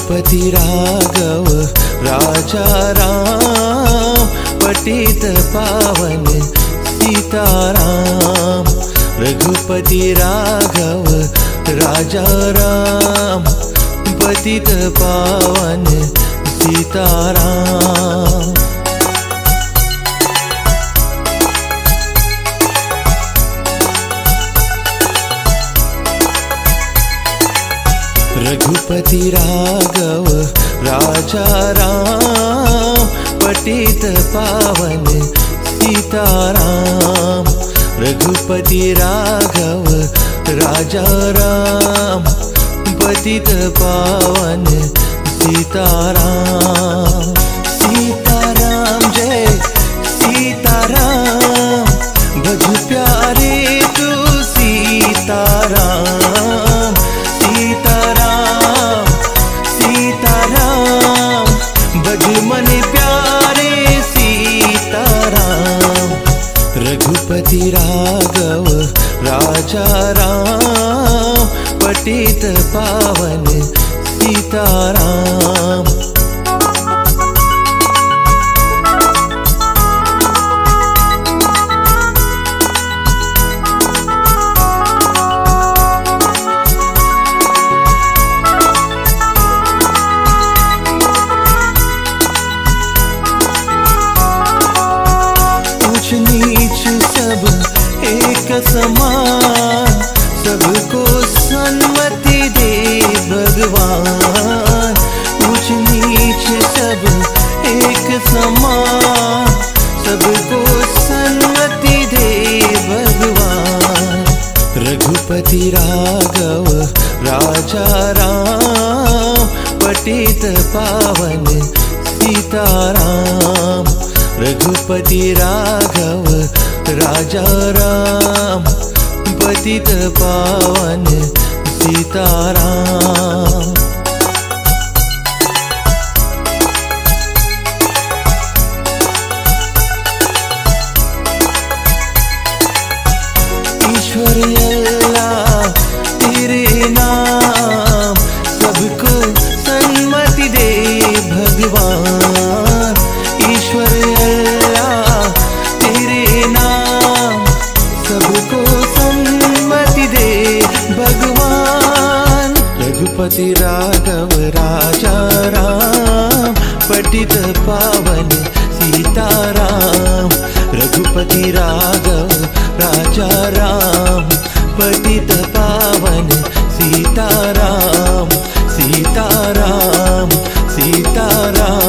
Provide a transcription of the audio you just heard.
रघुपति राघव राजा राम, पतित पावन सीताराम। रघुपति राघव राजा राम, पतित पावन सीताराम। रघुपति राघव राजा राम, पतित पावन सीताराम। रघुपति राघव राजा राम, पतित पावन सीताराम। सीताराम जय सीताराम, भज प्यारे तू सीताराम। सीताराम सीताराम, भज मन प्यारे सीताराम। रघुपति राघव राजा राम, पतित पावन सीताराम। ऊंच नीच सब एक समान, सबको सन्मति दे भगवान। ऊंच नीच सब एक समान, सबको सन्मति दे भगवान। रघुपति राघव राजा राम, पतित पावन सीताराम। रघुपति राघव राजा राम, पतित पावन सीताराम। ईश्वर अल्लाह तेरे नाम, सबको सन्मति दे भगवान। ईश्वर अल्लाह तेरे नाम, सबको सन्मति दे भगवान। रघुपति राघव राजा राम, पतित पावन सीताराम। रघुपति राघव राजा राम, पतित पावन सीताराम। सीताराम सीताराम।